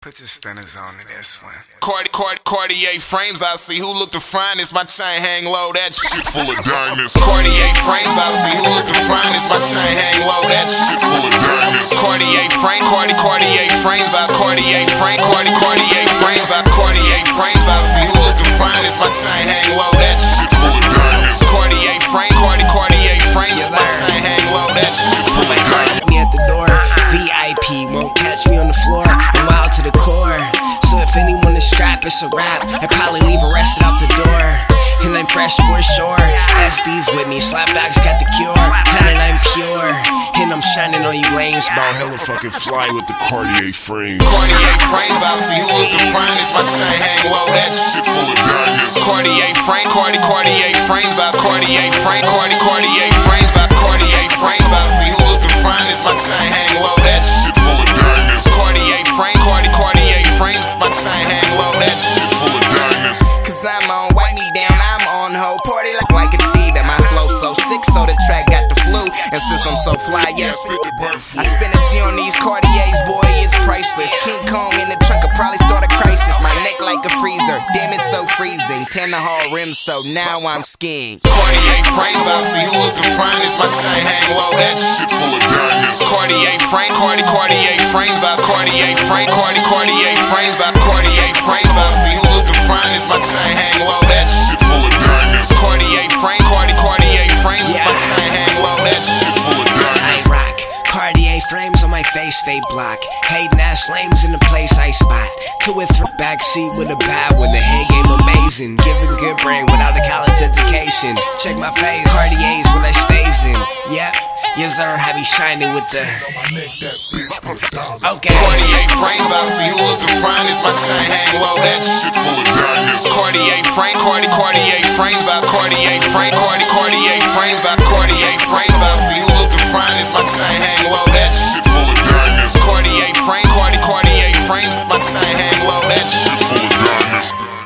Put your stunners on in this one. Cartier frames, I see who look the finest. My chain hang low, that shit full of diamonds. Cartier frames, I see who look the finest. My chain hang low, that shit full of diamonds. Cartier frames, I Cartier frames, I Cartier frames, I see who look the finest. My chain hang low, that shit full of diamonds. Cartier frames, my chain hang low, that shit full of diamonds. Me at the door, VIP, won't catch me on the floor. I'm wild to the core, so if anyone is strapped, it's a wrap. I'd probably leave arrested out the door. And I'm fresh for sure. SD's with me, slapbacks got the cure. And I'm pure, and I'm shining on you lanes. About hella fucking fly with the Cartier frames. Cartier frames, I see who look the finest. My chain hang low, that shit full of diamonds. Cartier frames, I Cartier frames, I Cartier frames, I see who look the finest. My chain hang low, that shit full of diamonds. Cartier frames, my chain hang low, that shit full of diamonds. Cause I'm on, wipe me down, I'm on ho. Party like a cheetah, my flow so sick, so the track got the flu. And since I'm so fly, yeah, I spend a G on these Cartiers, boy, it's priceless. King Kong in the trunk could probably start a crisis. My neck like a freezer, damn it's so freezing. 10 the hall rims, so now I'm skiing. Cartier frames, I see who look the finest. My chain hang low, that shit full of diamonds. Cartier frames, I Cartier frames, I Cartier frames, I see who look the finest. My chain hang low, that shit full of diamonds. Cartier frames, yeah. My chain hang low, that shit full of diamonds. I rock Cartier frames on my face, they block. Hating ass lames in the place I spot. 2 or 3 backseat with a bad one. The head game amazing, giving good brain without a college education. Check my face, Cartiers when I stays in. Yep, yes sir, have you shining with the. Okay. Cartier frames, I see who look the finest. My chain hang low, that shit full of diamonds. Cartier frames, I Cartier frames, I Cartier frames, I see who look the finest. My chain hang low, that shit full of diamonds. Cartier frames, my chain hang low, that shit full of diamonds.